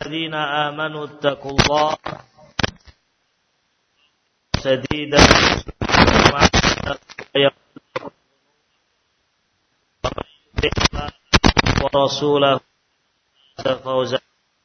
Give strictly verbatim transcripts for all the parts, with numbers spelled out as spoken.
الذين آمنوا اتقوا الله سديدا ورسوله فوزا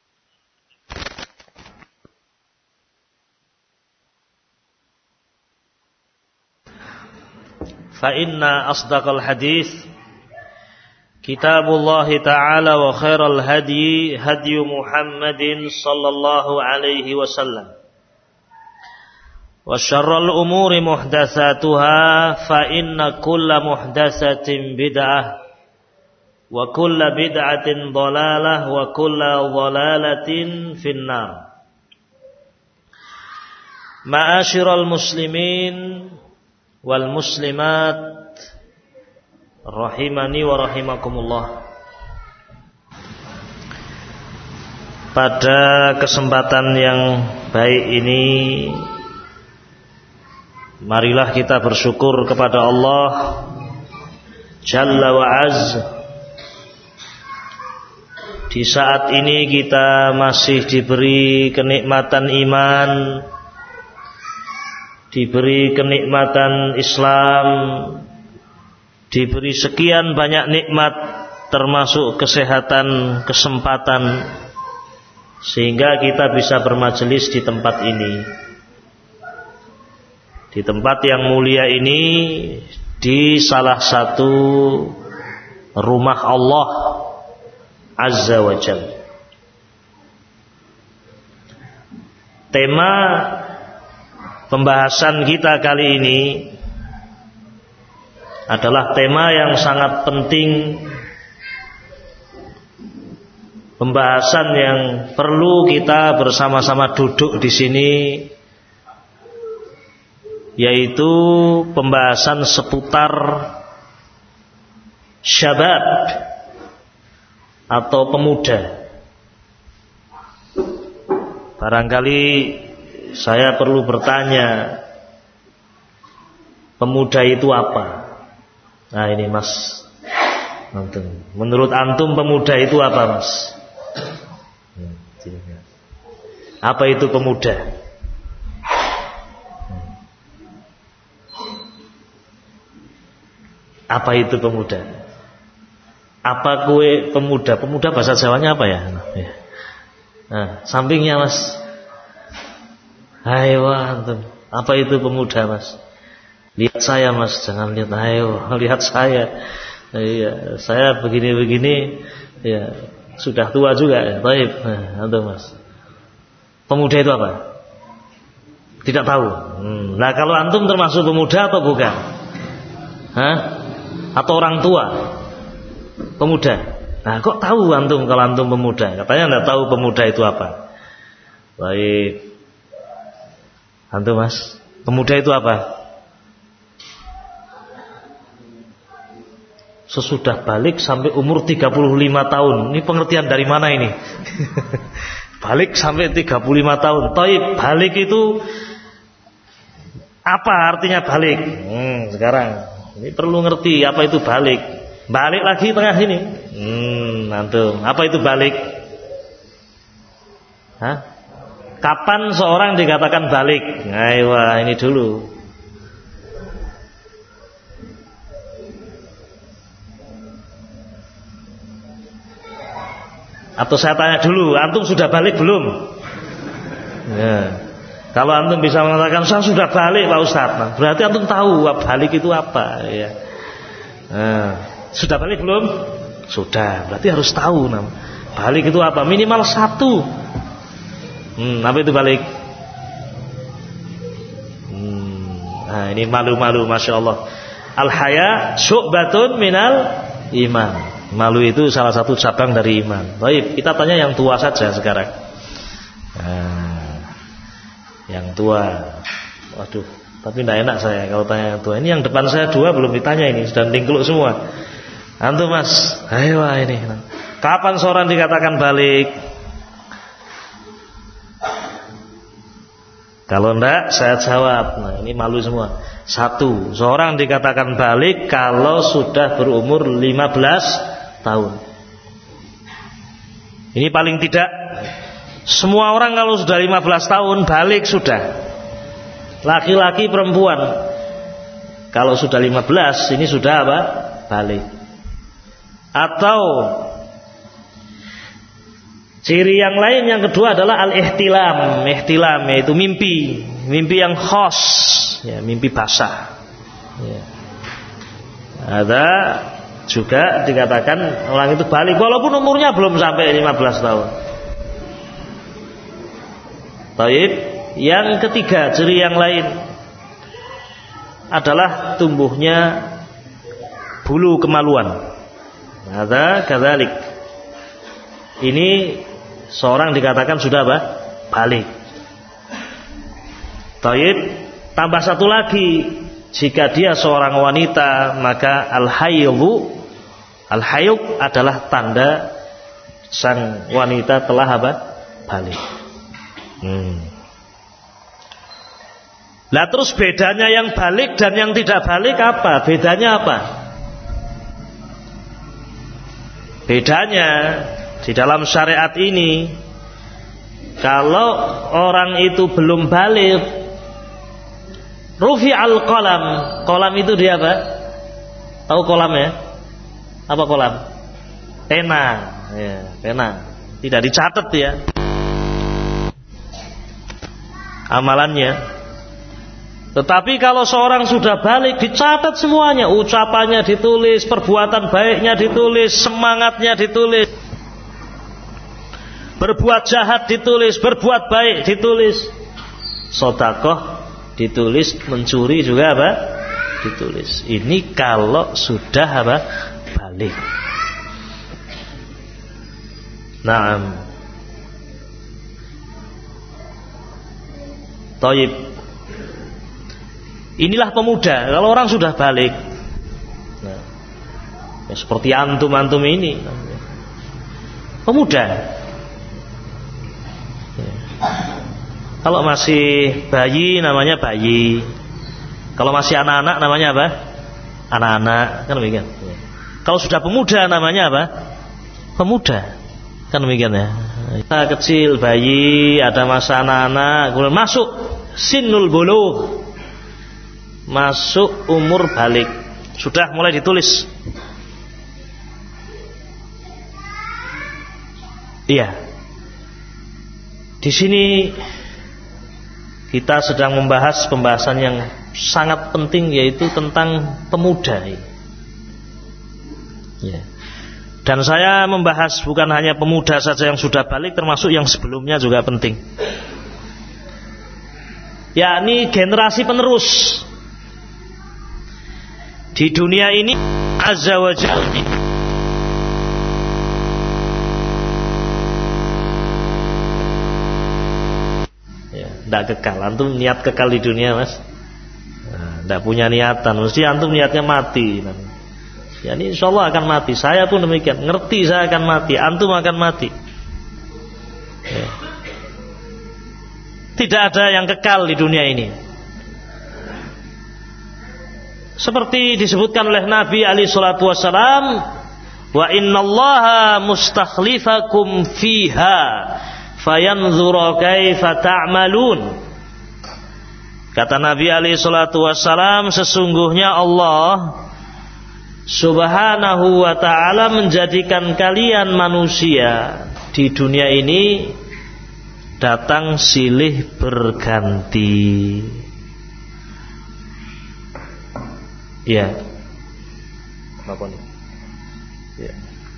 فإن أصدق الحديث كتاب الله تعالى وخير الهدي هدي محمد صلى الله عليه وسلم وشر الأمور محدثاتها فإن كل محدثة بدعة وكل بدعة ضلالة وكل ضلالة في النار. معاشر المسلمين والmuslimat rahimani wa rahimakumullah. Pada kesempatan yang baik ini, marilah kita bersyukur kepada Allah Jalla wa Azza. Di saat ini kita masih diberi kenikmatan iman, diberi kenikmatan Islam, diberi sekian banyak nikmat termasuk kesehatan, kesempatan, sehingga kita bisa bermajelis di tempat ini, di tempat yang mulia ini, di salah satu rumah Allah Azza wa Jalla. Tema pembahasan kita kali ini adalah tema yang sangat penting, pembahasan yang perlu kita bersama-sama duduk di sini, yaitu pembahasan seputar syabab atau pemuda. Barangkali saya perlu bertanya, pemuda itu apa? Nah ini Mas Antum, menurut Antum pemuda itu apa Mas? Apa itu pemuda? Apa itu pemuda? Apa kue pemuda? Pemuda bahasa Jawanya apa ya? Nah, sampingnya Mas. Ayo Antum, apa itu pemuda Mas? Lihat saya Mas, jangan lihat ayo, lihat saya. Iya, saya begini-begini, ya sudah tua juga ya. Baik, nah, Antum Mas. Pemuda itu apa? Tidak tahu. Hmm. Nah kalau Antum termasuk pemuda atau bukan? Hah? Atau orang tua? Pemuda. Nah kok tahu Antum kalau Antum pemuda? Katanya anda tahu pemuda itu apa? Baik. Antum Mas, pemuda itu apa? Sesudah balik sampai umur tiga puluh lima tahun. Ini pengertian dari mana ini? Balik sampai tiga puluh lima tahun. Taib, balik itu apa artinya balik? Hmm, sekarang ini perlu ngerti apa itu balik. Balik lagi tengah sini. Hmm, Antum, apa itu balik? Hah? Kapan seorang dikatakan balik? Ayo, ini dulu. Atau saya tanya dulu, Antum sudah balik belum? Ya. Kalau Antum bisa mengatakan saya sudah balik Pak Ustaz, nah, berarti Antum tahu balik itu apa? Ya. Nah, sudah balik belum? Sudah, berarti harus tahu nah, balik itu apa? Minimal satu. Hmm, apa itu balik? Hmm, nah ini malu-malu, masya Allah. Al-haya syu'batun minal iman. Malu itu salah satu cabang dari iman. Baik, kita tanya yang tua saja sekarang. Nah, yang tua. Waduh, tapi tidak enak saya kalau tanya yang tua. Ini yang depan saya dua belum ditanya ini, sudah tingkluk semua. Antum Mas, ayo ini. Kapan seorang dikatakan balik? Kalau enggak, saya jawab. Nah, ini malu semua. Satu, seorang dikatakan balik kalau sudah berumur lima belas tahun. Ini paling tidak Semua orang kalau sudah lima belas tahun balik sudah. Laki-laki perempuan. Kalau sudah lima belas ini sudah apa? Balik. Atau ciri yang lain yang kedua adalah al-ihtilam. Ihtilam yaitu mimpi, mimpi yang khos, ya, mimpi basah. Ya. Ada juga dikatakan orang itu balik walaupun umurnya belum sampai lima belas tahun. Taib. Yang ketiga, ciri yang lain adalah tumbuhnya bulu kemaluan. Ada kadzalik. Ini seorang dikatakan sudah apa? Balik. Taib. Tambah satu lagi, jika dia seorang wanita maka al-haydhu, al-hayd adalah tanda sang wanita telah apa? Balik. Hmm. Lah terus bedanya yang balik dan yang tidak balik apa? Bedanya apa? Bedanya di dalam syariat ini, kalau orang itu belum balik, rufi al qalam. Qalam itu dia apa? Tahu kolam ya? Apa kolam? Pena, ya, pena. Tidak dicatat ya amalannya. Tetapi kalau seorang sudah balik, dicatat semuanya, ucapannya ditulis, perbuatan baiknya ditulis, semangatnya ditulis, berbuat jahat ditulis, berbuat baik ditulis, sedekah ditulis, mencuri juga apa? Ditulis. Ini kalau sudah apa? Balik. Naam. Taib. Inilah pemuda. Kalau orang sudah balik, nah, ya seperti antum-antum ini, pemuda. Ya. Kalau masih bayi namanya bayi. Kalau masih anak-anak namanya apa? Anak-anak, kan demikian. Ya. Kalau sudah pemuda namanya apa? Pemuda, kan demikian ya. Kita kecil, bayi, ada masa anak-anak, kemudian masuk sinul bulugh, masuk umur balik, sudah mulai ditulis. Iya. Di sini kita sedang membahas pembahasan yang sangat penting, yaitu tentang pemuda. Ya. Dan saya membahas bukan hanya pemuda saja yang sudah balik, termasuk yang sebelumnya juga penting. Yakni generasi penerus di dunia ini azza wa jalla. Ya, tidak kekal. Antum niat kekal di dunia, Mas? Nah, tidak punya niatan. Mesti antum niatnya mati. Ya, ini insya Allah akan mati. Saya pun demikian. Ngerti saya akan mati. Antum akan mati. Ya. Tidak ada yang kekal di dunia ini. Seperti disebutkan oleh Nabi alaihi salatu wassalam, wa innallaha mustakhlifakum fiha fayanzura kaifa ta'malun. Kata Nabi alaihi salatu wassalam, sesungguhnya Allah Subhanahu wa ta'ala menjadikan kalian manusia di dunia ini datang silih berganti. Ya. Apa nih? Ya.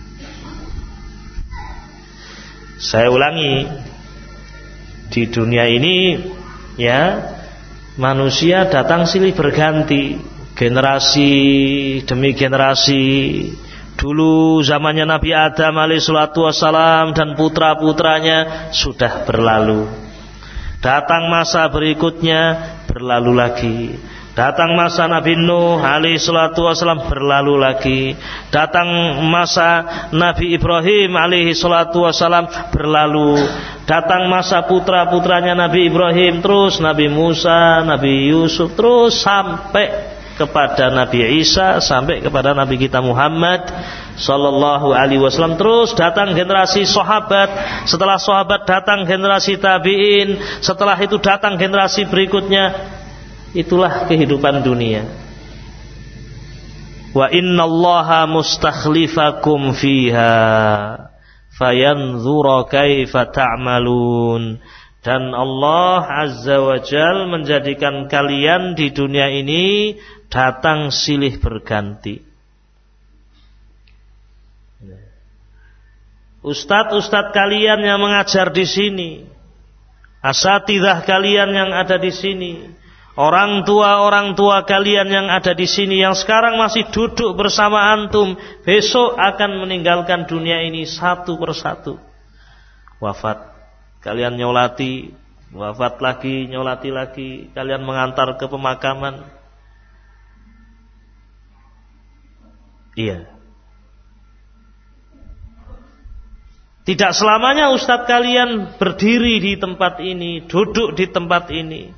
Saya ulangi, di dunia ini ya manusia datang silih berganti, generasi demi generasi. Dulu zamannya Nabi Adam alaihi salatu wassalam dan putra-putranya sudah berlalu. Datang masa berikutnya, berlalu lagi. Datang masa Nabi Nuh alaihi salatu wassalam, berlalu lagi. Datang masa Nabi Ibrahim alaihi salatu wassalam, berlalu. Datang masa putra-putranya Nabi Ibrahim, terus Nabi Musa, Nabi Yusuf, terus sampai kepada Nabi Isa, sampai kepada Nabi kita Muhammad Sallallahu alaihi wasallam. Terus datang generasi sahabat, setelah sahabat datang generasi tabi'in, setelah itu datang generasi berikutnya. Itulah kehidupan dunia. Wa innallaha mustakhlifakum fiha fayanzura kaifa ta'malun. Dan Allah Azza wa Jal menjadikan kalian di dunia ini datang silih berganti. Ustadz-ustadz kalian yang mengajar di sini, asatidzah kalian yang ada di sini, orang tua-orang tua kalian yang ada di sini, yang sekarang masih duduk bersama antum, besok akan meninggalkan dunia ini satu persatu. Wafat, kalian nyolati, wafat lagi, nyolati lagi, kalian mengantar ke pemakaman. Iya. Tidak selamanya ustadz kalian berdiri di tempat ini, duduk di tempat ini.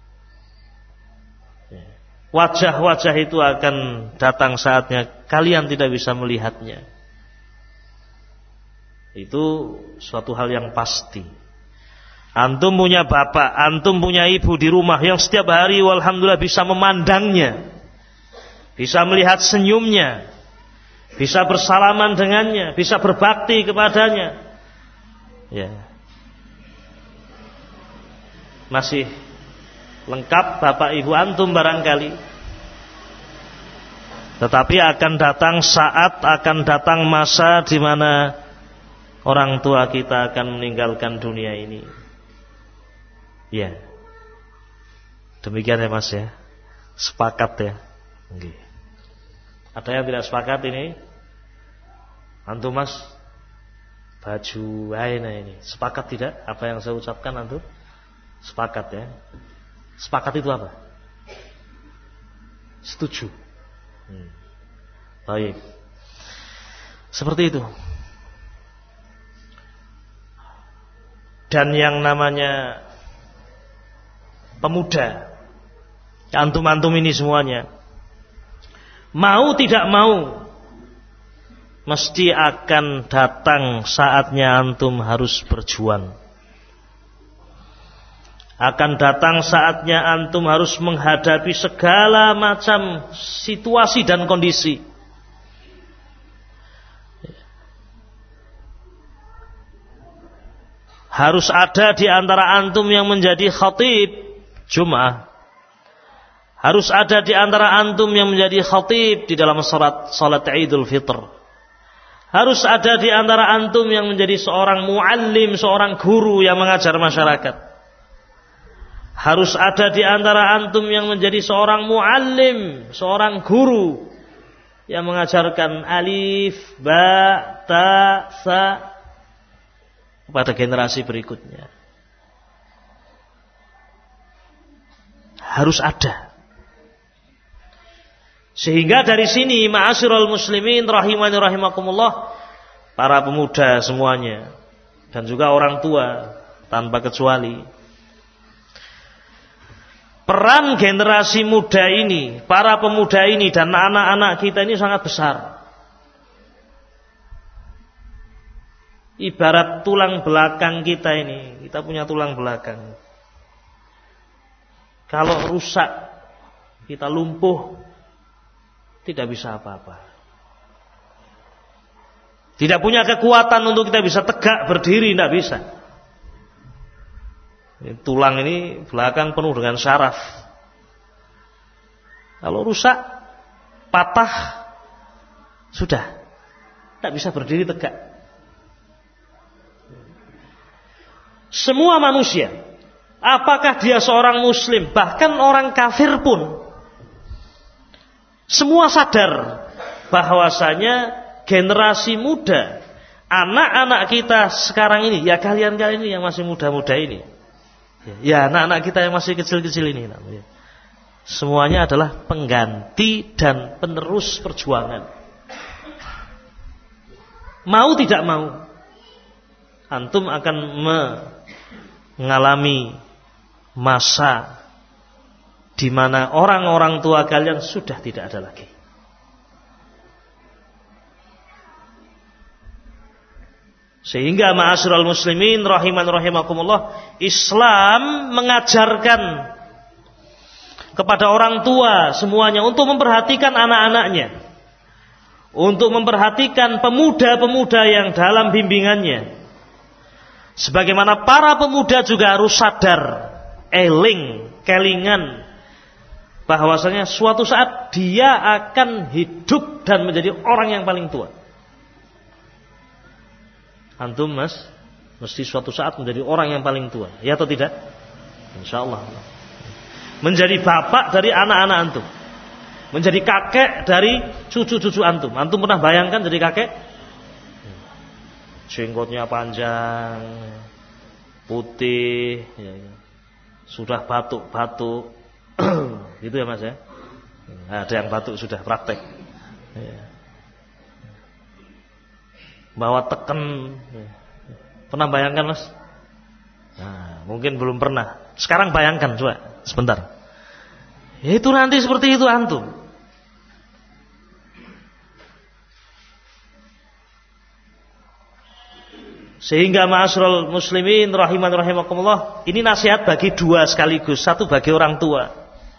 Wajah-wajah itu akan datang saatnya kalian tidak bisa melihatnya. Itu suatu hal yang pasti. Antum punya bapak, antum punya ibu di rumah yang setiap hari walhamdulillah bisa memandangnya, bisa melihat senyumnya, bisa bersalaman dengannya, bisa berbakti kepadanya. Ya. Masih lengkap bapak ibu antum barangkali. Tetapi akan datang saat, akan datang masa di mana orang tua kita akan meninggalkan dunia ini. Ya. Demikian ya Mas ya. Sepakat ya. Oke. Ada yang tidak sepakat ini? Antum Mas? Baju aina ini. Sepakat tidak? Apa yang saya ucapkan antum? Sepakat ya. Sepakat itu apa? Setuju. Hmm. Baik. Seperti itu. Dan yang namanya pemuda, antum-antum ini semuanya, mau tidak mau, mesti akan datang saatnya antum harus berjuang. Akan datang saatnya antum harus menghadapi segala macam situasi dan kondisi. Harus ada di antara antum yang menjadi khatib Jum'ah. Harus ada di antara antum yang menjadi khatib di dalam salat salat Idul Fitr. Harus ada di antara antum yang menjadi seorang muallim, seorang guru yang mengajar masyarakat. Harus ada di antara antum yang menjadi seorang muallim, seorang guru yang mengajarkan alif, ba, ta, sa kepada generasi berikutnya. Harus ada. Sehingga dari sini ma'asyiral muslimin rahimani rahimakumullah, para pemuda semuanya dan juga orang tua tanpa kecuali, peran generasi muda ini, para pemuda ini dan anak-anak kita ini sangat besar. Ibarat tulang belakang kita ini, kita punya tulang belakang. Kalau rusak, kita lumpuh, tidak bisa apa-apa. Tidak punya kekuatan untuk kita bisa tegak berdiri, tidak bisa. Tulang ini belakang penuh dengan syaraf. Kalau rusak, patah, sudah, tidak bisa berdiri tegak. Semua manusia, apakah dia seorang muslim, bahkan orang kafir pun, semua sadar bahwasanya generasi muda, anak-anak kita sekarang ini, ya kalian-kalian ini yang masih muda-muda ini, ya anak-anak kita yang masih kecil-kecil ini, semuanya adalah pengganti dan penerus perjuangan. Mau tidak mau, antum akan mengalami masa di mana orang-orang tua kalian sudah tidak ada lagi. Sehingga ma'asyiral muslimin rahiman rahimakumullah, Islam mengajarkan kepada orang tua semuanya untuk memperhatikan anak-anaknya, untuk memperhatikan pemuda-pemuda yang dalam bimbingannya. Sebagaimana para pemuda juga harus sadar, eling, kelingan, bahwasanya suatu saat dia akan hidup dan menjadi orang yang paling tua. Antum mas, mesti suatu saat menjadi orang yang paling tua, ya atau tidak? Insyaallah. Menjadi bapak dari anak-anak antum, menjadi kakek dari cucu-cucu antum. Antum pernah bayangkan jadi kakek? Jenggotnya panjang, putih, ya, ya. Sudah batuk-batuk, gitu ya mas ya. Ada yang batuk sudah praktek. Ya. Bawa teken, pernah bayangkan mas? Nah, mungkin belum pernah. Sekarang bayangkan coba sebentar. Ya, itu nanti seperti itu antum. Sehingga ma'asyiral muslimin rahiman rahimakumullah, ini nasihat bagi dua sekaligus, satu bagi orang tua.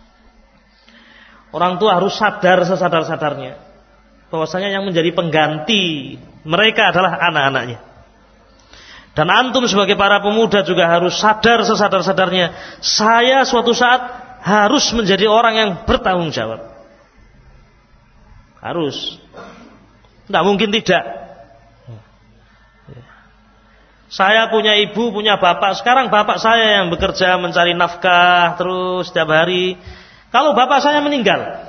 Orang tua harus sadar sesadar-sadarnya bahwasanya yang menjadi pengganti mereka adalah anak-anaknya. Dan antum sebagai para pemuda juga harus sadar sesadar-sadarnya, saya suatu saat harus menjadi orang yang bertanggung jawab. Harus. Tidak mungkin tidak. Saya punya ibu, punya bapak. Sekarang bapak saya yang bekerja mencari nafkah terus setiap hari. Kalau bapak saya meninggal,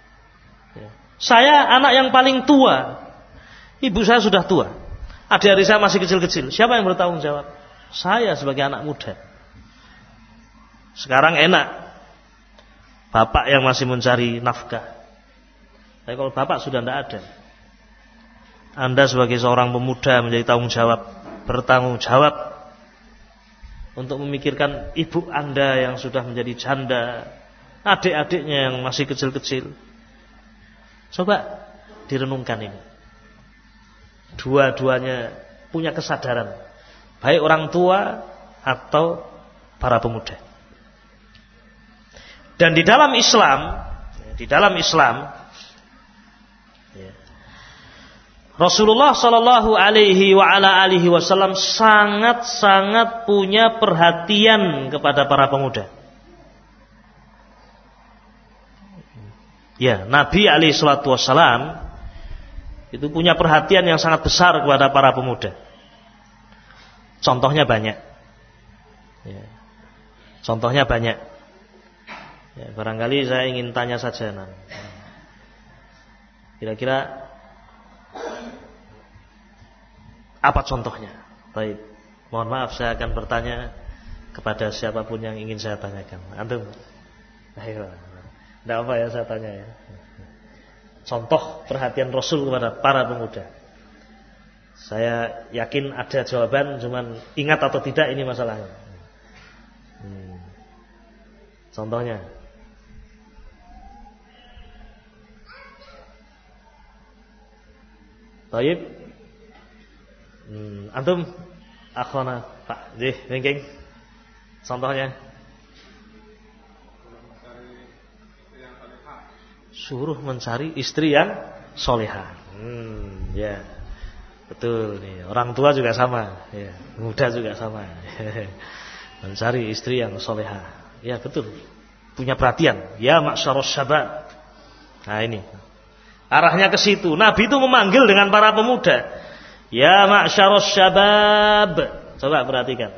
saya anak yang paling tua. Ibu saya sudah tua. Adik-adik saya masih kecil-kecil. Siapa yang bertanggung jawab? Saya sebagai anak muda. Sekarang enak, bapak yang masih mencari nafkah. Tapi kalau bapak sudah tidak ada, Anda sebagai seorang pemuda menjadi tanggung jawab, bertanggung jawab untuk memikirkan ibu Anda yang sudah menjadi janda, adik-adiknya yang masih kecil-kecil. Coba direnungkan ini. Dua-duanya punya kesadaran, baik orang tua atau para pemuda. Dan di dalam Islam, di dalam Islam, Rasulullah Shallallahu Alaihi wa ala alihi Wasallam sangat-sangat punya perhatian kepada para pemuda. Ya, Nabi Alaihi Salatu Wasallam itu punya perhatian yang sangat besar kepada para pemuda. Contohnya banyak. Ya. Contohnya banyak. Ya, barangkali saya ingin tanya saja, nah. Kira-kira apa contohnya? Baik. Mohon maaf, saya akan bertanya kepada siapapun yang ingin saya tanyakan. Antum? Ayo. Tidak apa ya saya tanya ya. Contoh perhatian Rasul kepada para pemuda. Saya yakin ada jawaban, cuman ingat atau tidak ini masalahnya. Hmm. Contohnya. Baik. Hmm. Antum, akhona Pak, jih, bengking. Contohnya. Suruh mencari istri yang solehah. Hmm, ya, betul nih. Orang tua juga sama, ya. Muda juga sama. Mencari istri yang solehah. Ya betul. Punya perhatian. Ya ma'syarus syabab. Nah ini. Arahnya ke situ. Nabi itu memanggil dengan para pemuda. Ya ma'syarus syabab. Coba perhatikan.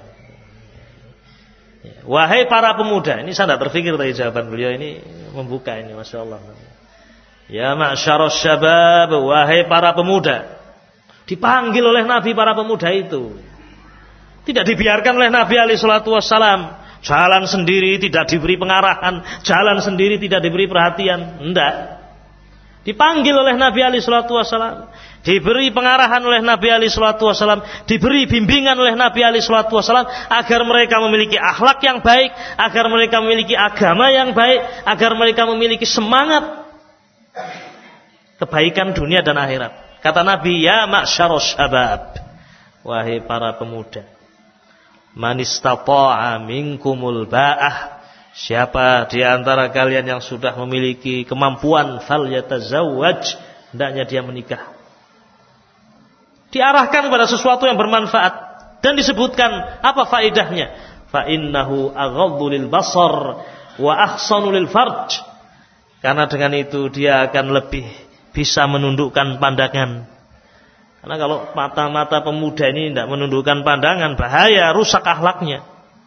Wahai para pemuda. Ini saya tidak terfikir tadi jawaban beliau ini membuka ini, masya Allah. Ya ma'syarus syabab, wahai para pemuda. Dipanggil oleh Nabi para pemuda itu. Tidak dibiarkan oleh Nabi alaihi salatu wassalam jalan sendiri, tidak diberi pengarahan, jalan sendiri, tidak diberi perhatian. Tidak. Dipanggil oleh Nabi alaihi salatu wassalam, diberi pengarahan oleh Nabi alaihi salatu wassalam, diberi bimbingan oleh Nabi alaihi salatu wassalam agar mereka memiliki akhlak yang baik, agar mereka memiliki agama yang baik, agar mereka memiliki semangat kebaikan dunia dan akhirat. Kata Nabi, ya ma'syarus syabab, wahai para pemuda, man istata'a minkumul ba'ah, siapa di antara kalian yang sudah memiliki kemampuan, falyatazawwaj, hendaknya dia menikah. Diarahkan kepada sesuatu yang bermanfaat dan disebutkan apa faedahnya. Fa innahu aghaddu lil basar wa ahsanu lil farj. Karena dengan itu dia akan lebih bisa menundukkan pandangan. Karena kalau mata-mata pemuda ini tidak menundukkan pandangan, bahaya, rusak akhlaknya.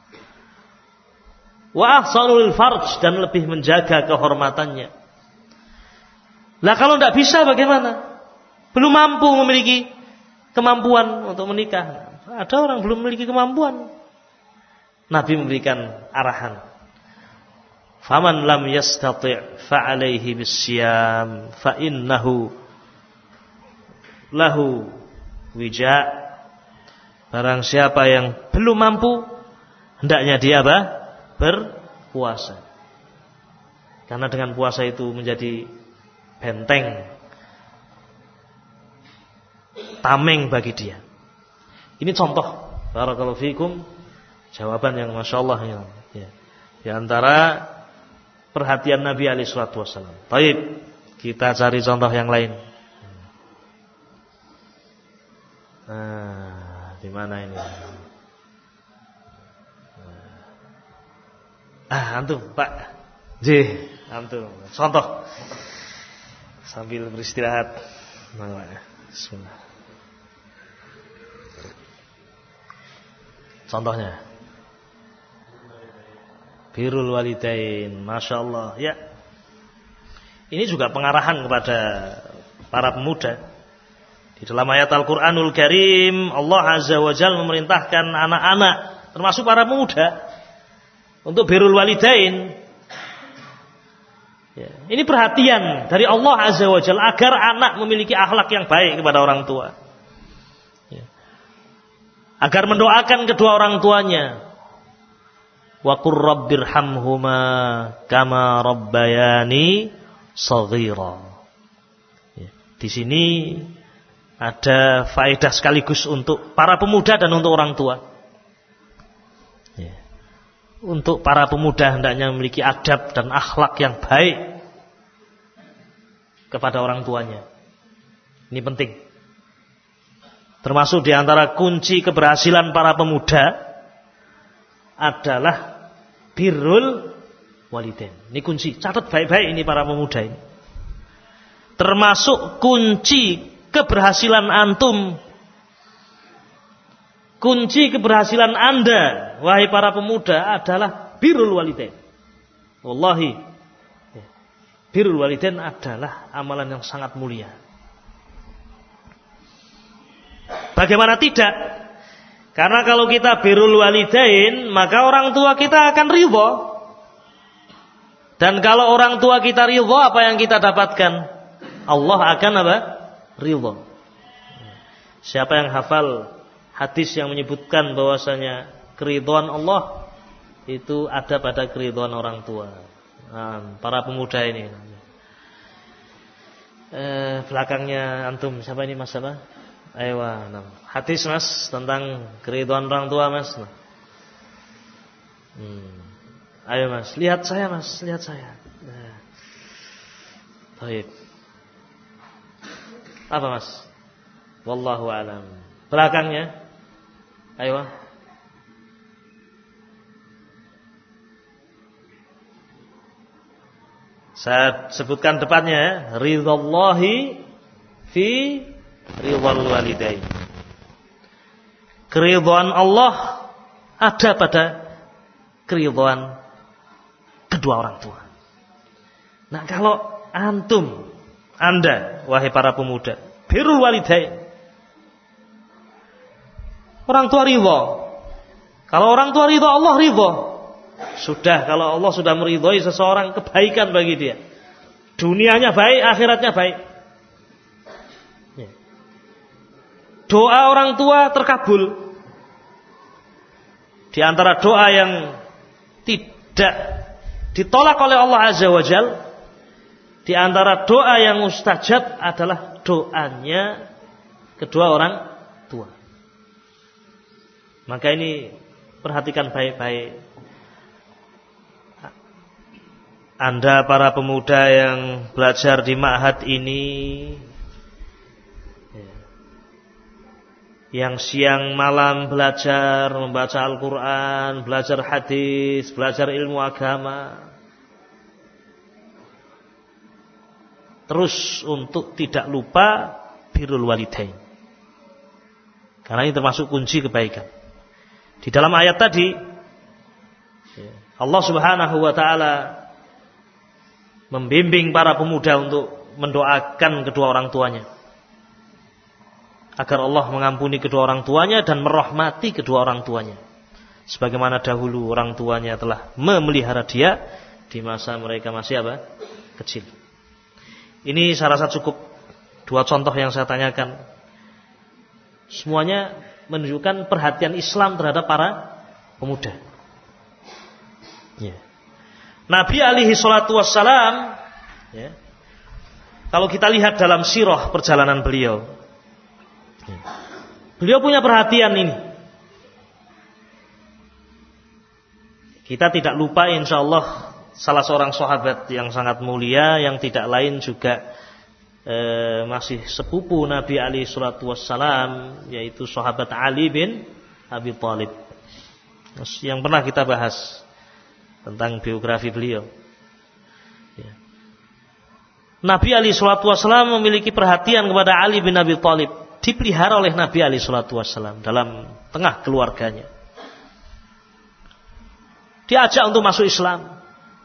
Wa ahsanu lil farj, dan lebih menjaga kehormatannya. Lah kalau tidak bisa bagaimana? Belum mampu memiliki kemampuan untuk menikah. Ada orang belum memiliki kemampuan. Nabi memberikan arahan. Faman lam yastati' fa'alaihi bisyam fa innahu lahu wija'. Barang siapa yang belum mampu, hendaknya dia apa? Berpuasa. Karena dengan puasa itu menjadi benteng, tameng bagi dia. Ini contoh, barakallahu fikum, jawaban yang masya Allah ya. Di antara perhatian Nabi alaihi salatu wasallam. Baik, kita cari contoh yang lain. Nah, di mana ini? Ah, antum, Pak. J, antum. Contoh. Sambil beristirahat. Bismillah. Contohnya. Birrul walidain, masya Allah. Ya, ini juga pengarahan kepada para pemuda. Di dalam ayat Al-Quranul Karim, Allah Azza wa Jalla memerintahkan anak-anak, termasuk para pemuda, untuk birrul walidain. Ya, ini perhatian dari Allah Azza wa Jalla agar anak memiliki akhlak yang baik kepada orang tua. Ya. Agar mendoakan kedua orang tuanya. Wa qur rabbirhamhuma kama rabbayani shaghira. Ya, di sini ada faedah sekaligus untuk para pemuda dan untuk orang tua. Ya. Untuk para pemuda hendaknya memiliki adab dan akhlak yang baik kepada orang tuanya. Ini penting. Termasuk di antara kunci keberhasilan para pemuda adalah birrul walidain. Ini kunci. Catat baik-baik ini para pemuda ini. Termasuk kunci keberhasilan antum. Kunci keberhasilan Anda, wahai para pemuda, adalah birrul walidain. Wallahi, birrul walidain adalah amalan yang sangat mulia. Bagaimana tidak? Karena kalau kita birrul walidain, maka orang tua kita akan ridha. Dan kalau orang tua kita ridha, apa yang kita dapatkan? Allah akan apa? Ridha. Siapa yang hafal hadis yang menyebutkan bahwasanya keridhaan Allah itu ada pada keridhaan orang tua. Nah, para pemuda ini. Eh, belakangnya antum siapa ini Mas siapa? Ayo, nah. Hadis Mas tentang keridhaan orang tua Mas. Nah. Hmm. Ayo Mas, lihat saya Mas, lihat saya. Nah. Baik. Apa Mas? Wallahu a'lam. Belakangnya. Ayo. Saya sebutkan depannya ya. Ridhallahi fi ridhal walidain. Keridhaan Allah ada pada keridhaan kedua orang tua. Nah, kalau antum, Anda, wahai para pemuda, birrul walidain, orang tua ridha. Kalau orang tua ridha, Allah ridha. Sudah, kalau Allah sudah meridhai seseorang, kebaikan bagi dia. Dunianya baik, akhiratnya baik. Doa orang tua terkabul. Di antara doa yang tidak ditolak oleh Allah Azza wa Jalla, di antara doa yang mustajab adalah doanya kedua orang tua. Maka ini perhatikan baik-baik. Anda para pemuda yang belajar di ma'had ini, yang siang malam belajar membaca Al-Quran, belajar hadis, belajar ilmu agama, terus untuk tidak lupa birrul walidain, karena ini termasuk kunci kebaikan. Di dalam ayat tadi Allah Subhanahu wa ta'ala membimbing para pemuda untuk mendoakan kedua orang tuanya, agar Allah mengampuni kedua orang tuanya dan merahmati kedua orang tuanya, sebagaimana dahulu orang tuanya telah memelihara dia di masa mereka masih apa? Kecil. Ini saya rasa cukup dua contoh yang saya tanyakan. Semuanya menunjukkan perhatian Islam terhadap para pemuda. Ya. Nabi alaihi salatu wassalam, ya, kalau kita lihat dalam sirah perjalanan beliau, beliau punya perhatian ini. Kita tidak lupa insyaallah salah seorang sahabat yang sangat mulia, yang tidak lain juga eh, masih sepupu Nabi alaihi salatu wassalam, yaitu sahabat Ali bin Abi Thalib, yang pernah kita bahas tentang biografi beliau. Ya. Nabi alaihi salatu wassalam memiliki perhatian kepada Ali bin Abi Thalib, dipelihara oleh Nabi alaihi salatu wassalam dalam tengah keluarganya. Diajak untuk masuk Islam.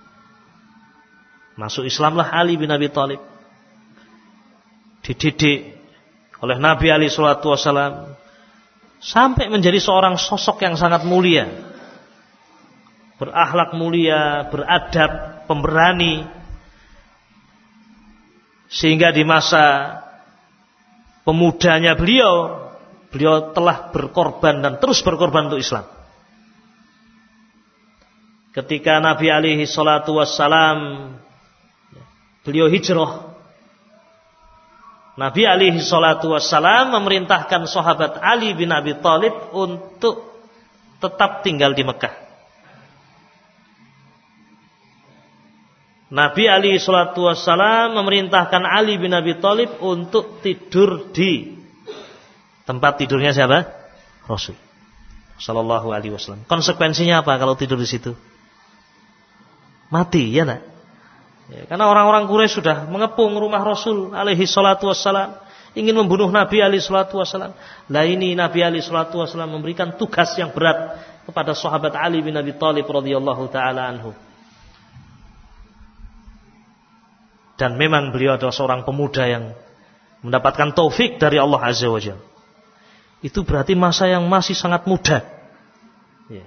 Masuk Islamlah Ali bin Abi Thalib. Dididik oleh Nabi alaihi salatu wassalam sampai menjadi seorang sosok yang sangat mulia. Berakhlak mulia, beradab, pemberani. Sehingga di masa pemudanya beliau, beliau telah berkorban dan terus berkorban untuk Islam. Ketika Nabi alaihi salatu wassalam beliau hijrah, Nabi alaihi salatu wassalam memerintahkan sahabat Ali bin Abi Thalib untuk tetap tinggal di Mekah. Nabi alaihi salatu wassalam memerintahkan Ali bin Abi Thalib untuk tidur di tempat tidurnya siapa? Rasul sallallahu alaihi wasallam. Konsekuensinya apa kalau tidur di situ? Mati, ya nak? Ya, karena orang-orang Quraisy sudah mengepung rumah Rasul alaihi salatu wassalam, ingin membunuh Nabi alaihi salatu wassalam. Lah ini Nabi alaihi salatu wassalam memberikan tugas yang berat kepada sahabat Ali bin Abi Thalib radhiyallahu taala anhu. Dan memang beliau adalah seorang pemuda yang mendapatkan taufik dari Allah Azza wa Jalla. Itu berarti masa yang masih sangat muda. Ya.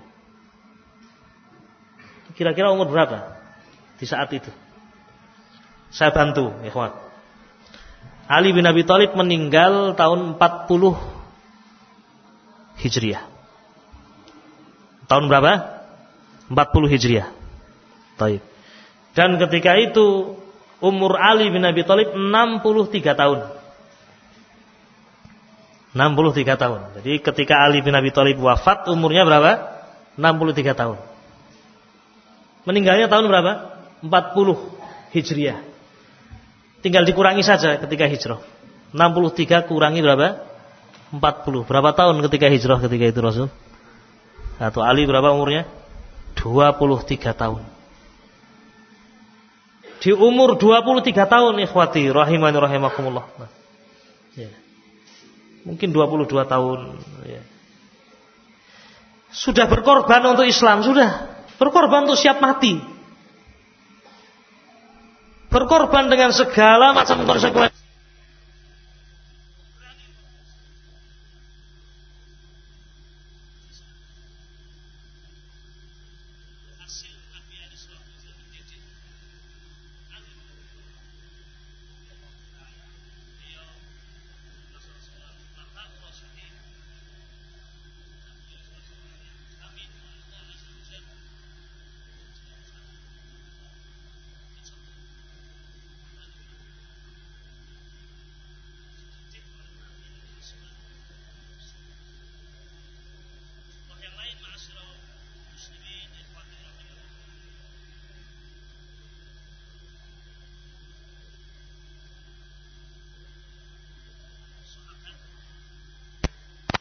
Kira-kira umur berapa di saat itu? Saya bantu, ikhwan. Ali bin Abi Thalib meninggal tahun empat puluh Hijriah. Tahun berapa? empat puluh Hijriah. Baik. Dan ketika itu umur Ali bin Abi Thalib enam puluh tiga tahun. enam puluh tiga tahun. Jadi ketika Ali bin Abi Thalib wafat umurnya berapa? enam puluh tiga tahun. Meninggalnya tahun berapa? empat puluh Hijriah. Tinggal dikurangi saja ketika hijrah. enam puluh tiga kurangi berapa? empat puluh. Berapa tahun ketika hijrah ketika itu Rasul? Atau Ali berapa umurnya? dua puluh tiga tahun. Di umur dua puluh tiga tahun, ikhwati rahimani rahimakumullah. Ya. Mungkin dua puluh dua tahun, ya. Sudah berkorban untuk Islam, sudah berkorban untuk siap mati. Berkorban dengan segala macam konsekuensi.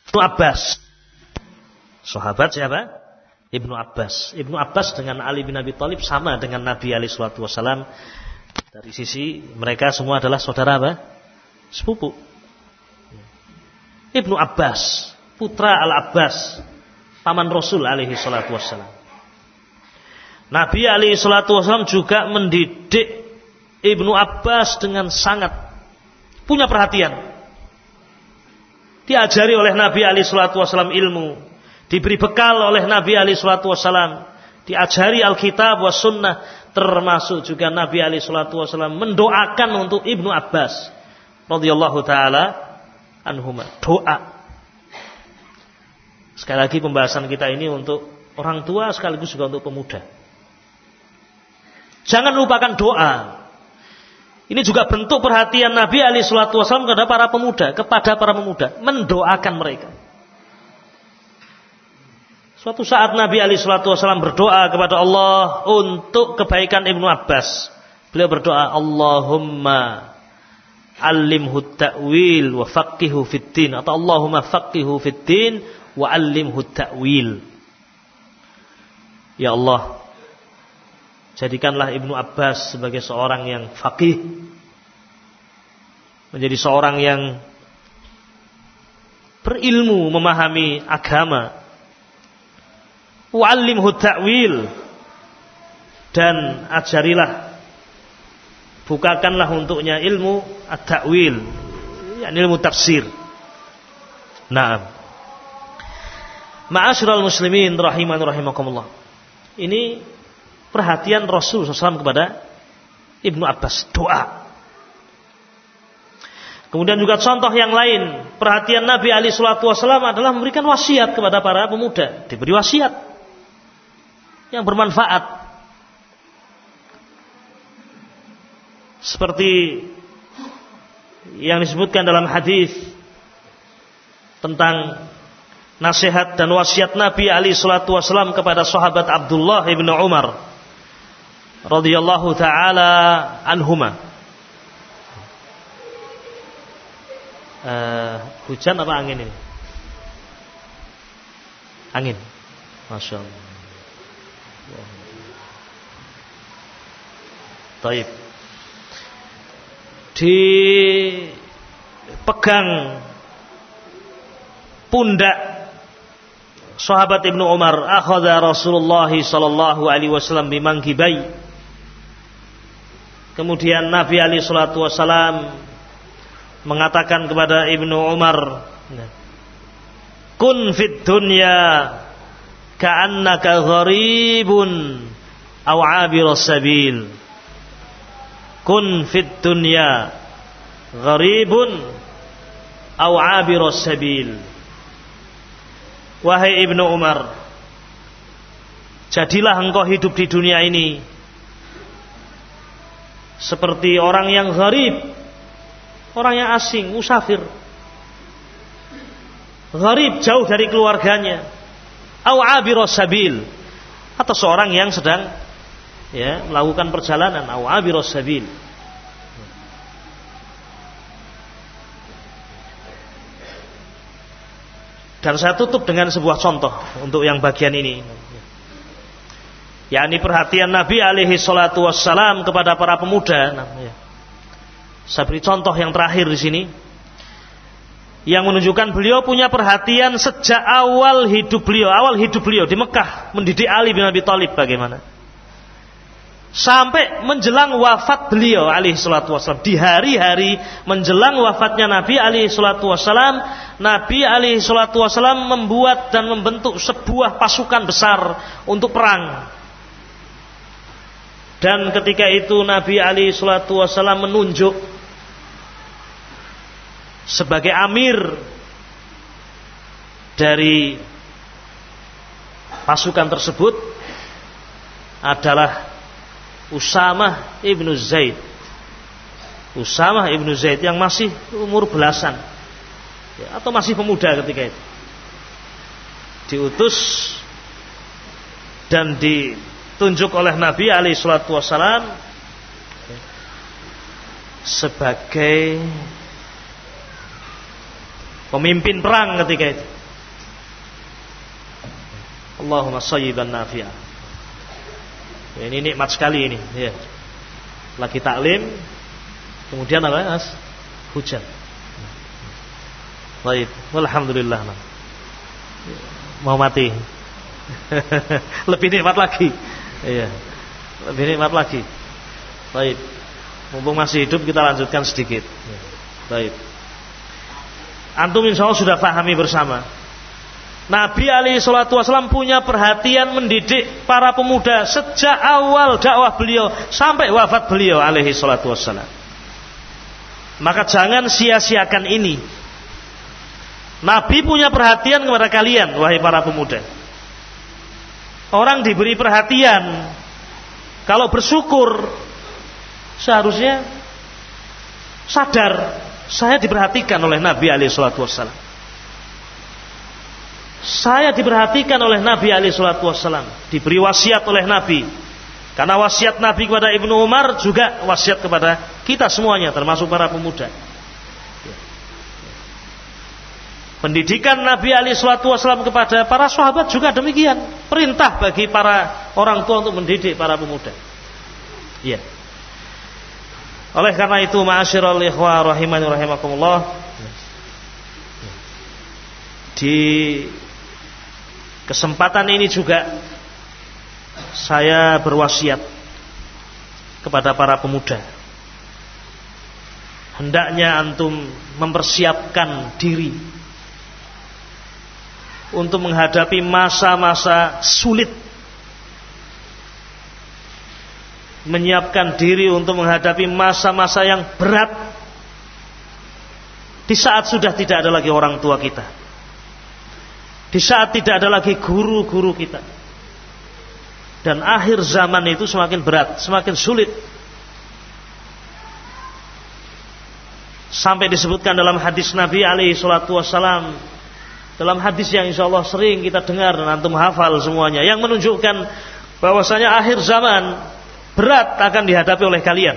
Ibnu Abbas. Sahabat siapa? Ibnu Abbas. Ibnu Abbas dengan Ali bin Abi Thalib sama dengan Nabi alaihi salatu wasallam. Dari sisi mereka semua adalah saudara apa? Sepupu. Ibnu Abbas, putra Al-Abbas, paman Rasul alaihi salatu wasallam. Nabi alaihi salatu wasallam juga mendidik Ibnu Abbas dengan sangat punya perhatian. Diajari oleh Nabi alaihi salatu wasallam ilmu, diberi bekal oleh Nabi alaihi salatu wasallam, diajari Alkitab was sunnah, termasuk juga Nabi alaihi salatu wasallam mendoakan untuk Ibnu Abbas radhiyallahu taala anhuma. Doa. Sekali lagi pembahasan kita ini untuk orang tua sekaligus juga untuk pemuda. Jangan lupakan doa. Ini juga bentuk perhatian Nabi alaihi salatu wasallam kepada para pemuda, kepada para pemuda, mendoakan mereka. Suatu saat Nabi alaihi salatu wasallam berdoa kepada Allah untuk kebaikan Ibnu Abbas. Beliau berdoa, Allahumma allimhu ta'wil wa faqihu fid-din, atau Allahumma faqihu fid-din wa allimhu ta'wil. Ya Allah, jadikanlah Ibnu Abbas sebagai seorang yang faqih, menjadi seorang yang berilmu memahami agama. Wa'allimhu ta'wil, dan ajarilah, bukakanlah untuknya ilmu at-ta'wil, yakni ilmu tafsir. Naam. Ma'asyiral muslimin rahiman rahimakumullah. Ini perhatian Rasul sallallahu alaihi wasallam kepada Ibnu Abbas, doa. Kemudian juga contoh yang lain, perhatian Nabi alaihi salatu wasallam adalah memberikan wasiat kepada para pemuda. Diberi wasiat yang bermanfaat. Seperti yang disebutkan dalam hadis tentang nasihat dan wasiat Nabi alaihi salatu wasallam kepada sahabat Abdullah bin Umar radhiyallahu taala anhuma. Uh, hujan apa angin ini? Angin. Masya Allah. Taib. Dipegang pundak sahabat Ibnu Umar, akhadha Rasulullah sallallahu alaihi wasallam bimangkibai. Kemudian Nabi alaihi salatu wasallam mengatakan kepada Ibnu Umar, kun fid dunya ka'annaka gharibun aw 'abirus sabil. Kun fid dunya gharibun aw 'abirus sabil. Wahai Ibnu Umar, jadilah engkau hidup di dunia ini seperti orang yang gharib, orang yang asing, musafir. Gharib, jauh dari keluarganya. Au abirus sabil, atau seorang yang sedang ya melakukan perjalanan. Au abirus sabil. Dan saya tutup dengan sebuah contoh untuk yang bagian ini, yakni perhatian Nabi alaihi salatu wassalam kepada para pemuda. Saya beri contoh yang terakhir di sini, yang menunjukkan beliau punya perhatian sejak awal hidup beliau, awal hidup beliau di Mekah, mendidik Ali bin Abi Thalib bagaimana, sampai menjelang wafat beliau alaihi salatu wassalam. Di hari-hari menjelang wafatnya Nabi alaihi salatu wassalam, Nabi alaihi salatu wassalam membuat dan membentuk sebuah pasukan besar untuk perang. Dan ketika itu Nabi alaihi salatu wassalam menunjuk sebagai amir dari pasukan tersebut adalah Usamah ibnu Zaid. Usamah ibnu Zaid yang masih umur belasan ya, atau masih pemuda ketika itu, diutus dan ditunjuk oleh Nabi alaihi salatu wassalam sebagai pemimpin perang ketika itu. Allahumma shayyiban nafi'an. Ya, ini nikmat sekali ini, ya. Lagi taklim, kemudian apa, Mas? Hujan. Baik, alhamdulillah. Mau mati. Lebih nikmat lagi. Iya. Lebih nikmat lagi. Baik. Mumpung masih hidup kita lanjutkan sedikit. Baik. Antum insyaallah sudah pahami bersama. Nabi alaihi salatu wasallam punya perhatian mendidik para pemuda sejak awal dakwah beliau sampai wafat beliau alaihi salatu wasallam. Maka jangan sia-siakan ini. Nabi punya perhatian kepada kalian, wahai para pemuda. Orang diberi perhatian, kalau bersyukur seharusnya sadar, saya diperhatikan oleh Nabi alaihi salatu wasallam. Saya diperhatikan oleh Nabi alaihi salatu wasallam, diberi wasiat oleh Nabi. Karena wasiat Nabi kepada Ibnu Umar juga wasiat kepada kita semuanya, termasuk para pemuda. Pendidikan Nabi alaihi salatu wasallam kepada para sahabat juga demikian. Perintah bagi para orang tua untuk mendidik para pemuda. Iya. Oleh karena itu, ma'asyiral ikhwah rahimani rahimakumullah, di kesempatan ini juga saya berwasiat kepada para pemuda. Hendaknya antum mempersiapkan diri untuk menghadapi masa-masa sulit, menyiapkan diri untuk menghadapi masa-masa yang berat di saat sudah tidak ada lagi orang tua kita, di saat tidak ada lagi guru-guru kita, dan akhir zaman itu semakin berat, semakin sulit. Sampai disebutkan dalam hadis Nabi alaihi salatu wassalam, dalam hadis yang insyaallah sering kita dengar dan antum hafal semuanya, yang menunjukkan bahwasanya akhir zaman berat akan dihadapi oleh kalian.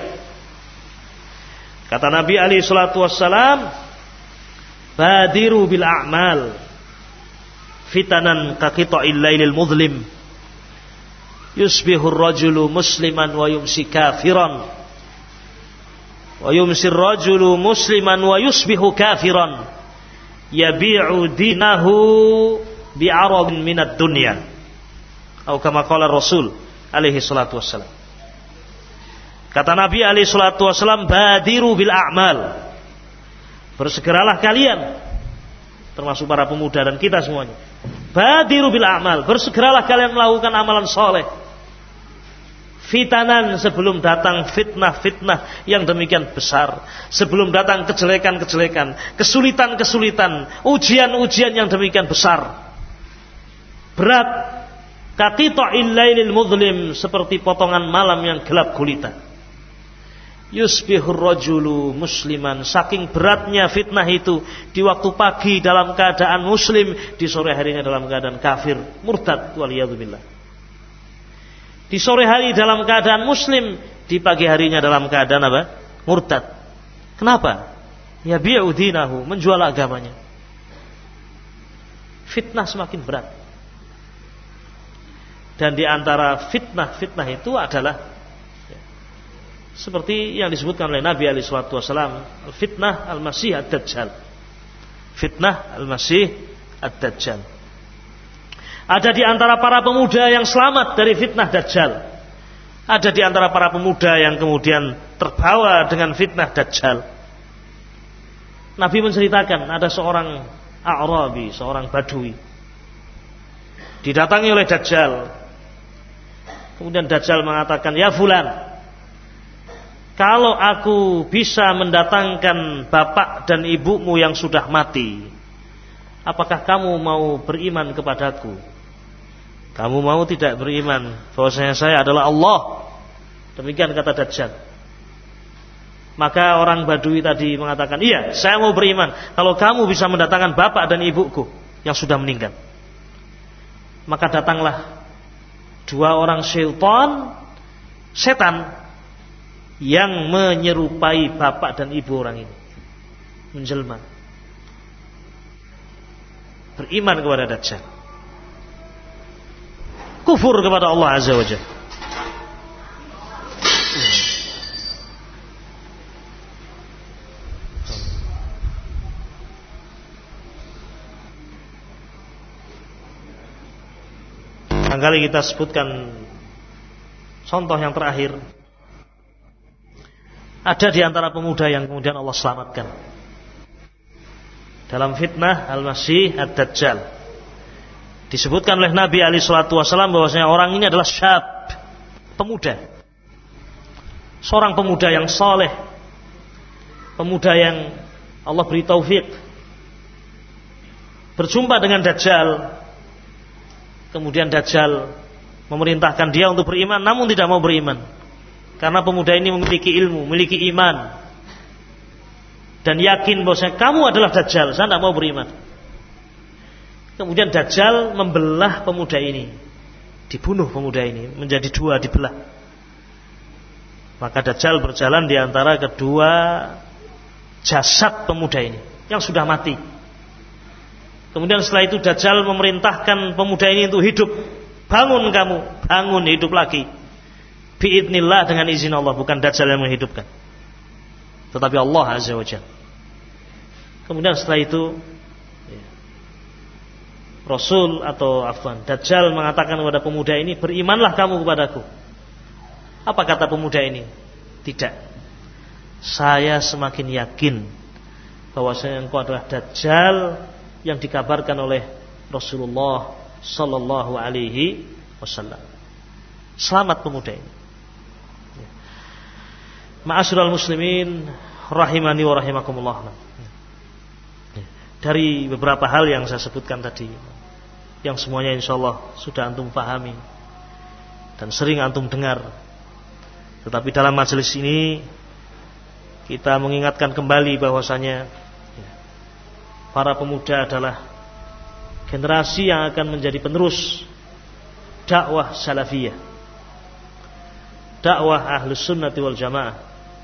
Kata Nabi alaihi salatu wassalam, badiru bil a'mal fitanan kaqita'il lailil muzlim yusbihur rajulu musliman wa yumsi kafiran wa yumsi rajulu musliman wa yusbihu kafiran yabi'u dinahu bi'arabin minad dunya, atau kama qala Rasul alaihi salatu wassalam. Kata Nabi alaihi salatu wassalam, badiru bil a'mal, bersegeralah kalian, termasuk para pemuda dan kita semuanya. Badiru bil a'mal, bersegeralah kalian melakukan amalan soleh. Fitanan, sebelum datang fitnah-fitnah yang demikian besar, sebelum datang kejelekan-kejelekan, kesulitan-kesulitan, ujian-ujian yang demikian besar, berat, kaqita'il lailil muzlim, seperti potongan malam yang gelap gulita. Yusbihur rajulu musliman, saking beratnya fitnah itu, di waktu pagi dalam keadaan muslim, di sore harinya dalam keadaan kafir, murtad, waliyadzubillah. Di sore hari dalam keadaan muslim, di pagi harinya dalam keadaan apa? Murtad. Kenapa? Ya bi'u dinahu, menjual agamanya. Fitnah semakin berat. Dan di antara fitnah-fitnah itu adalah ya, seperti yang disebutkan oleh Nabi alaihi salatu wasallam, fitnah al-masih ad-dajjal. Fitnah al-masih ad-dajjal. Ada di antara para pemuda yang selamat dari fitnah dajjal. Ada di antara para pemuda yang kemudian terbawa dengan fitnah dajjal. Nabi menceritakan ada seorang A'rabi, seorang Badui, didatangi oleh dajjal. Kemudian dajjal mengatakan, ya fulan, kalau aku bisa mendatangkan bapak dan ibumu yang sudah mati, apakah kamu mau beriman kepadaku? Kamu mau tidak beriman bahwasanya saya adalah Allah? Demikian kata dajjal. Maka orang Badui tadi mengatakan, iya, saya mau beriman kalau kamu bisa mendatangkan bapak dan ibuku yang sudah meninggal. Maka datanglah dua orang syaitan, setan, yang menyerupai bapak dan ibu orang ini, menjelma, beriman kepada dajjal. kufur kepada Allah Azza wa Jalla. Barangkali kita sebutkan contoh yang terakhir. Ada di antara pemuda yang kemudian Allah selamatkan dalam fitnah Al-Masih Ad-Dajjal. Disebutkan oleh Nabi alaihi salatu wasallam bahwasanya orang ini adalah syab, pemuda. Seorang pemuda yang saleh, pemuda yang Allah beri taufik berjumpa dengan Dajjal. Kemudian Dajjal memerintahkan dia untuk beriman, namun tidak mau beriman. Karena pemuda ini memiliki ilmu, memiliki iman. Dan yakin bahwasanya kamu adalah Dajjal, saya tidak mau beriman. Kemudian Dajjal membelah pemuda ini. Dibunuh pemuda ini, menjadi dua, dibelah. Maka Dajjal berjalan di antara kedua jasad pemuda ini yang sudah mati. Kemudian setelah itu Dajjal memerintahkan pemuda ini untuk hidup. Bangun kamu, bangun, hidup lagi. Biidznillah, dengan izin Allah, bukan Dajjal yang menghidupkan, tetapi Allah Azza wa Jalla. Kemudian setelah itu ya, Rasul atau afwan Dajjal mengatakan kepada pemuda ini, berimanlah kamu kepadaku. Apa kata pemuda ini? Tidak. Saya semakin yakin bahwasanya engkau adalah Dajjal yang dikabarkan oleh Rasulullah sallallahu alaihi wasallam. Selamat pemuda ini. Ma'asyiral muslimin rahimani wa rahimakumullah. Dari beberapa hal yang saya sebutkan tadi, yang semuanya insyaallah sudah antum pahami dan sering antum dengar. Tetapi dalam majelis ini kita mengingatkan kembali bahwasanya para pemuda adalah generasi yang akan menjadi penerus dakwah salafiyah, dakwah ahlus sunnati wal jamaah.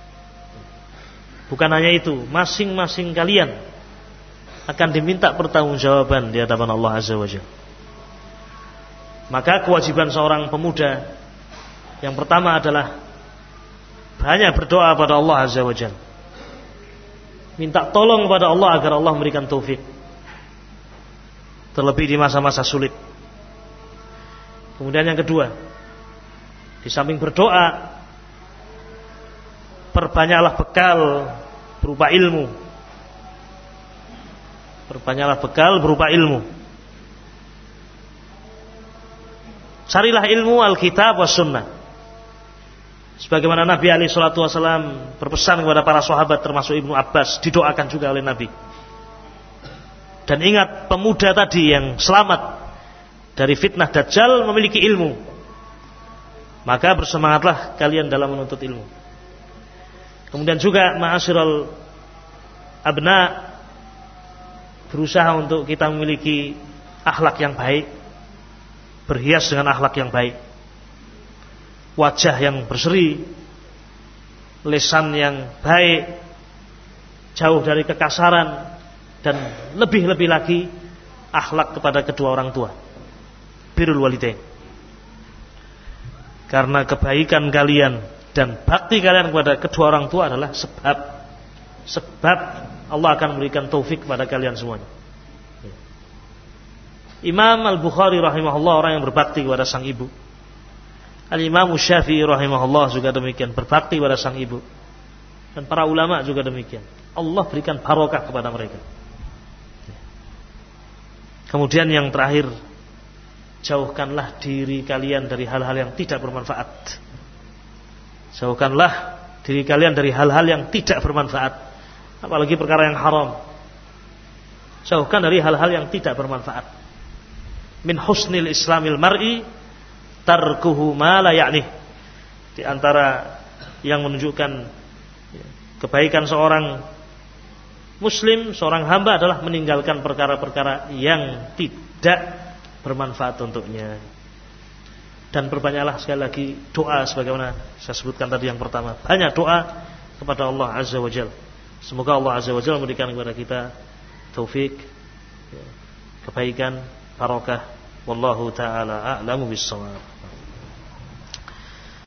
Bukan hanya itu, masing-masing kalian akan diminta pertanggungjawaban di hadapan Allah Azza wa Jalla. Maka kewajiban seorang pemuda yang pertama adalah banyak berdoa pada Allah Azza wa Jalla. Minta tolong kepada Allah agar Allah memberikan taufik, terlebih di masa-masa sulit. Kemudian yang kedua, di samping berdoa, perbanyaklah bekal berupa ilmu. Perbanyaklah bekal berupa ilmu. Carilah ilmu Alkitab was Sunnah. Sebagaimana Nabi alaihi salatu wasallam berpesan kepada para sahabat termasuk Ibnu Abbas, didoakan juga oleh Nabi. Dan ingat, pemuda tadi yang selamat dari fitnah Dajjal memiliki ilmu. Maka bersemangatlah kalian dalam menuntut ilmu. Kemudian juga ma'asyiral abna, berusaha untuk kita memiliki akhlak yang baik, berhias dengan akhlak yang baik, wajah yang berseri, lisan yang baik, jauh dari kekasaran, dan lebih-lebih lagi akhlak kepada kedua orang tua, birrul walidain. Karena kebaikan kalian dan bakti kalian kepada kedua orang tua adalah sebab sebab Allah akan memberikan taufik kepada kalian semuanya. Imam Al-Bukhari rahimahullah orang yang berbakti kepada sang ibu. Al-Imam Syafi'i rahimahullah juga demikian, berbakti kepada sang ibu. Dan para ulama juga demikian. Allah berikan barokah kepada mereka. Kemudian yang terakhir, jauhkanlah diri kalian dari hal-hal yang tidak bermanfaat. Jauhkanlah diri kalian dari hal-hal yang tidak bermanfaat, apalagi perkara yang haram. Jauhkan dari hal-hal yang tidak bermanfaat. Min husnil islamil mar'i tarkuhu ma la ya'nih. Di antara yang menunjukkan kebaikan seorang muslim, seorang hamba adalah meninggalkan perkara-perkara yang tidak bermanfaat untuknya. Dan perbanyaklah sekali lagi doa sebagaimana saya sebutkan tadi yang pertama. Banyak doa kepada Allah Azza wa Jalla. Semoga Allah Azza wa Jalla memberikan kepada kita taufik, kebaikan, barokah Wallahu taala a'lamu bis-shawab.